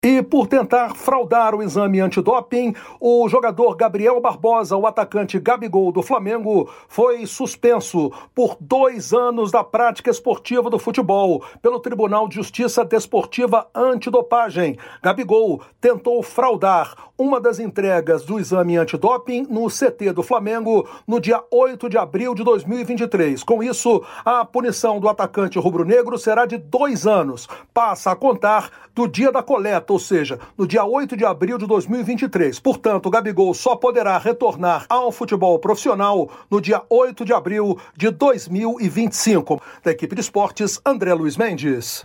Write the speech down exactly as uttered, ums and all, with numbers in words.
E por tentar fraudar o exame antidoping, o jogador Gabriel Barbosa, o atacante Gabigol do Flamengo, foi suspenso por dois anos da prática esportiva do futebol pelo Tribunal de Justiça Desportiva Antidopagem. Gabigol tentou fraudar uma das entregas do exame antidoping no C T do Flamengo no dia oito de abril de dois mil e vinte e três. Com isso, a punição do atacante rubro-negro será de dois anos. Passa a contar do dia da coleta, ou seja, no dia oito de abril de dois mil e vinte e três. Portanto, o Gabigol só poderá retornar ao futebol profissional no dia oito de abril de dois mil e vinte e cinco. Da equipe de esportes, André Luiz Mendes.